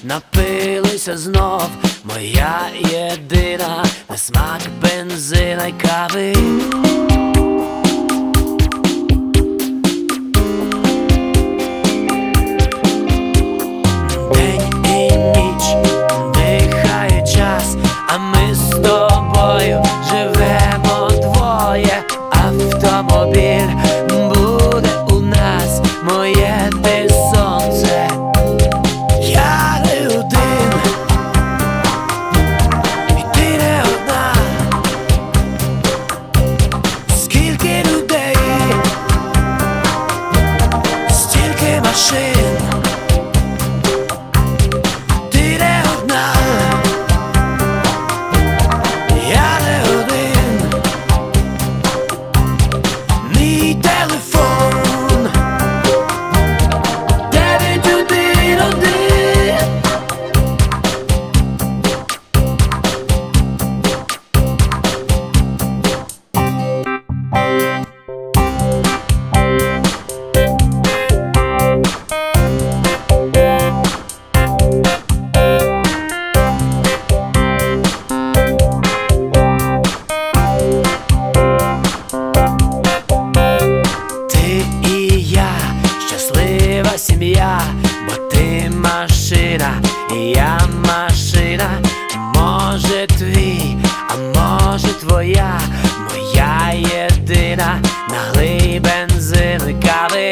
напилися знов, моя єдина, на смак бензина й кави. День і ніч дихає час, а ми з тобою живемо двоє. Автомобіль буде у нас, моє ти сонце. Я не один, і ти не одна. Скільки людей, стільки машин. Ти не одна, я не один. Мій телефон 911. Ти і я, щаслива сім'я, бо ти машина, і я машина. Може твій, а може твоя, моя єдина, налий бензин і кави.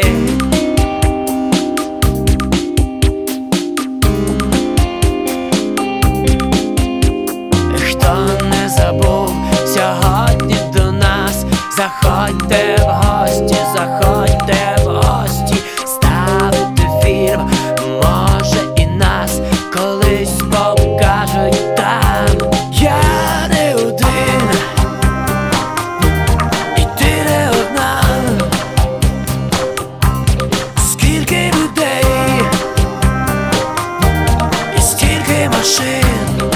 Хто не забув сьогодні до нас, заходьте в гості, заходьте в гості, ставити фільм, може і нас колись покажуть там. Я не один, і ти не одна. Скільки людей, і стільки машин.